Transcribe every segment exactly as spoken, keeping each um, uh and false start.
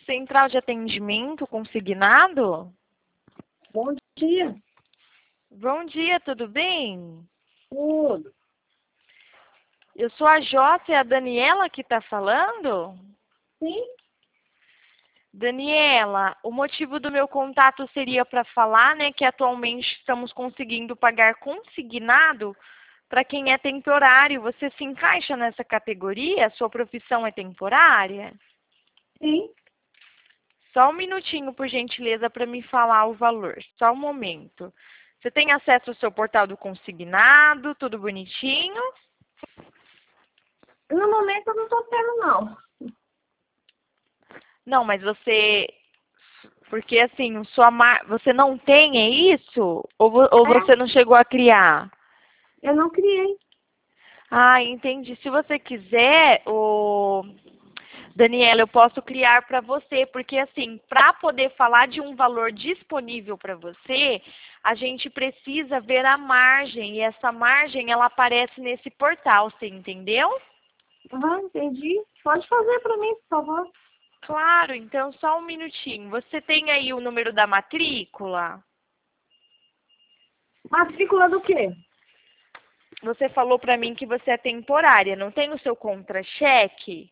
Central de atendimento consignado? Bom dia. Bom dia, tudo bem? Tudo. Eu sou a Jota, é a Daniela que está falando? Sim? Daniela, o motivo do meu contato seria para falar, né, que atualmente estamos conseguindo pagar consignado para quem é temporário. Você se encaixa nessa categoria? A sua profissão é temporária? Sim. Só um minutinho, por gentileza, para me falar o valor. Só um momento. Você tem acesso ao seu portal do consignado, tudo bonitinho? No momento eu não estou tendo, não. Não, mas você... Porque assim, sua mar... você não tem, é isso? Ou, vo... ou É, você não chegou a criar? eu não criei. Ah, entendi. Se você quiser, o... Daniela, eu posso criar para você, porque assim, para poder falar de um valor disponível para você, a gente precisa ver a margem, e essa margem ela aparece nesse portal, você entendeu? Ah, entendi. Pode fazer para mim, por favor. Claro, então só um minutinho. Você tem aí o número da matrícula? Matrícula do quê? Você falou para mim que você é temporária, não tem o seu contra-cheque?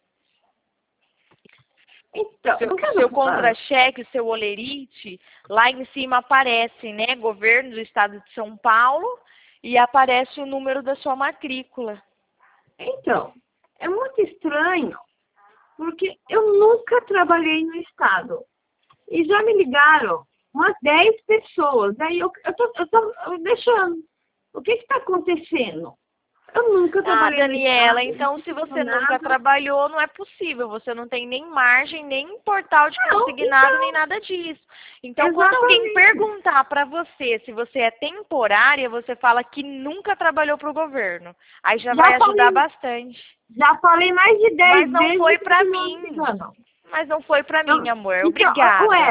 Então, Seu, não quero seu falar. contra-cheque, seu olerite, lá em cima aparece, né, governo do estado de São Paulo, e aparece o número da sua matrícula. Então, é muito estranho, porque eu nunca trabalhei no estado. E já me ligaram umas dez pessoas. Aí eu, eu, tô, eu tô deixando. O que está acontecendo? Eu nunca Ah, trabalhei no Daniela, estado. então Não se fiz você nunca nada. trabalhou, não é possível. Você não tem nem margem, nem portal de Não, consignado, nem então, nada disso. Então, quando alguém exatamente. perguntar para você se você é temporária, você fala que nunca trabalhou para o governo. Aí já vai Já ajudar falei, bastante. já falei mais de Mas dez não vezes foi e para continuam me mim. ligando. Mas não foi para mim, Então, amor. então, ué, Obrigada.